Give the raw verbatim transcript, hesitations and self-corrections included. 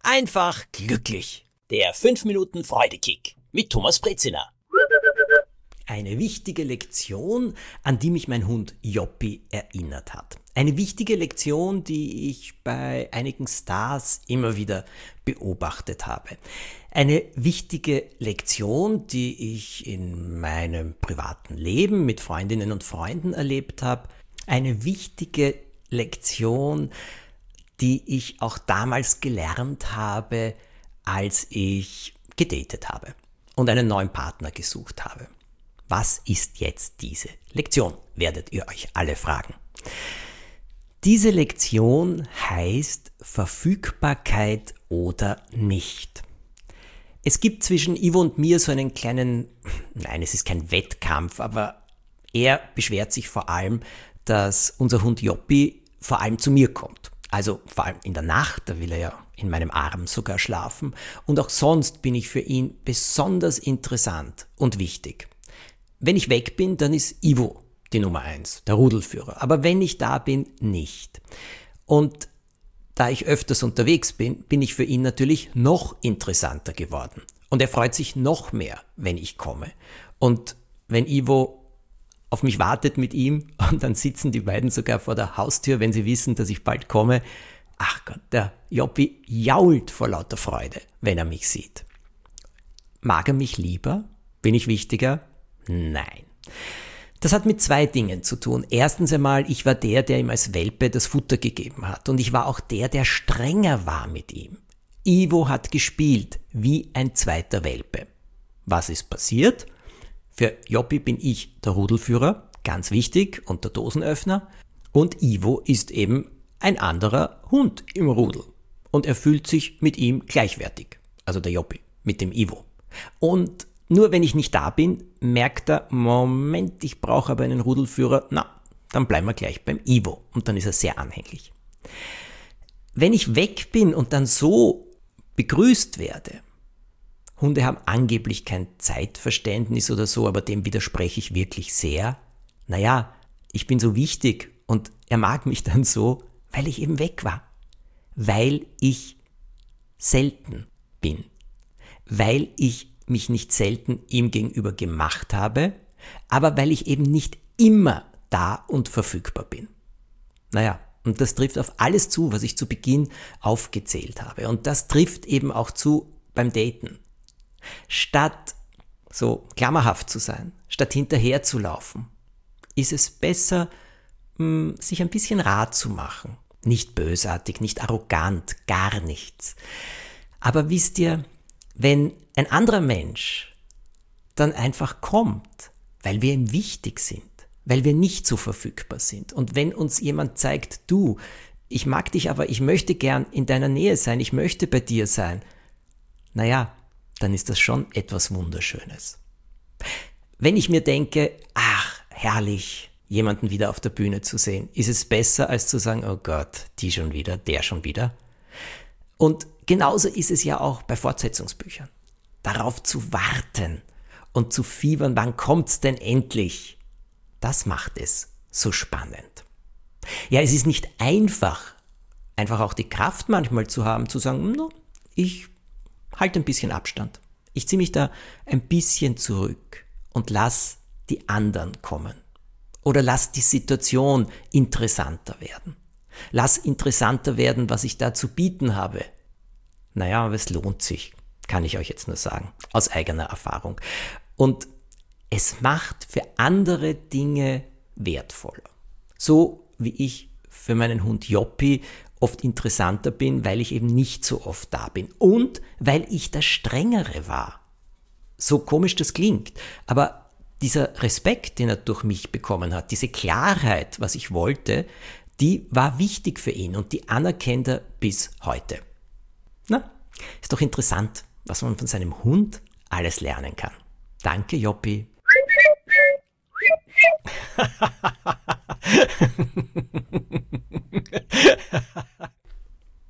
einfach glücklich. Der fünf Minuten Freudekick mit Thomas Brezina. Eine wichtige Lektion, an die mich mein Hund Joppi erinnert hat. Eine wichtige Lektion, die ich bei einigen Stars immer wieder beobachtet habe. Eine wichtige Lektion, die ich in meinem privaten Leben mit Freundinnen und Freunden erlebt habe. Eine wichtige Lektion, die ich auch damals gelernt habe, als ich gedatet habe und einen neuen Partner gesucht habe. Was ist jetzt diese Lektion, werdet ihr euch alle fragen. Diese Lektion heißt Verfügbarkeit oder nicht. Es gibt zwischen Ivo und mir so einen kleinen, nein, es ist kein Wettkampf, aber er beschwert sich vor allem, dass unser Hund Joppi vor allem zu mir kommt. Also vor allem in der Nacht, da will er ja in meinem Arm sogar schlafen. Und auch sonst bin ich für ihn besonders interessant und wichtig. Wenn ich weg bin, dann ist Ivo die Nummer eins, der Rudelführer. Aber wenn ich da bin, nicht. Und da ich öfters unterwegs bin, bin ich für ihn natürlich noch interessanter geworden. Und er freut sich noch mehr, wenn ich komme. Und wenn Ivo auf mich wartet mit ihm und dann sitzen die beiden sogar vor der Haustür, wenn sie wissen, dass ich bald komme. Ach Gott, der Joppi jault vor lauter Freude, wenn er mich sieht. Mag er mich lieber? Bin ich wichtiger? Nein. Das hat mit zwei Dingen zu tun. Erstens einmal, ich war der, der ihm als Welpe das Futter gegeben hat. Und ich war auch der, der strenger war mit ihm. Ivo hat gespielt wie ein zweiter Welpe. Was ist passiert? Für Joppi bin ich der Rudelführer, ganz wichtig, und der Dosenöffner. Und Ivo ist eben ein anderer Hund im Rudel. Und er fühlt sich mit ihm gleichwertig. Also der Joppi mit dem Ivo. Und nur wenn ich nicht da bin, merkt er, Moment, ich brauche aber einen Rudelführer. Na, dann bleiben wir gleich beim Ivo. Und dann ist er sehr anhänglich. Wenn ich weg bin und dann so begrüßt werde, Hunde haben angeblich kein Zeitverständnis oder so, aber dem widerspreche ich wirklich sehr. Naja, ich bin so wichtig und er mag mich dann so, weil ich eben weg war. Weil ich selten bin. Weil ich mich nicht selten ihm gegenüber gemacht habe, aber weil ich eben nicht immer da und verfügbar bin. Naja, und das trifft auf alles zu, was ich zu Beginn aufgezählt habe. Und das trifft eben auch zu beim Daten. Statt so klammerhaft zu sein, statt hinterher zu laufen, ist es besser, sich ein bisschen Rat zu machen. Nicht bösartig, nicht arrogant, gar nichts. Aber wisst ihr, wenn ein anderer Mensch dann einfach kommt, weil wir ihm wichtig sind, weil wir nicht so verfügbar sind und wenn uns jemand zeigt, du, ich mag dich, aber ich möchte gern in deiner Nähe sein, ich möchte bei dir sein, naja, dann ist das schon etwas Wunderschönes. Wenn ich mir denke, ach, herrlich, jemanden wieder auf der Bühne zu sehen, ist es besser, als zu sagen, oh Gott, die schon wieder, der schon wieder. Und genauso ist es ja auch bei Fortsetzungsbüchern. Darauf zu warten und zu fiebern, wann kommt's denn endlich? Das macht es so spannend. Ja, es ist nicht einfach, einfach auch die Kraft manchmal zu haben, zu sagen, no, ich halte ein bisschen Abstand. Ich ziehe mich da ein bisschen zurück und lass die anderen kommen. Oder lass die Situation interessanter werden. Lass interessanter werden, was ich da zu bieten habe. Naja, aber es lohnt sich, kann ich euch jetzt nur sagen, aus eigener Erfahrung. Und es macht für andere Dinge wertvoller. So wie ich für meinen Hund Joppi oft interessanter bin, weil ich eben nicht so oft da bin und weil ich der Strengere war. So komisch das klingt, aber dieser Respekt, den er durch mich bekommen hat, diese Klarheit, was ich wollte, die war wichtig für ihn und die anerkennt er bis heute. Na, ist doch interessant, was man von seinem Hund alles lernen kann. Danke, Joppi.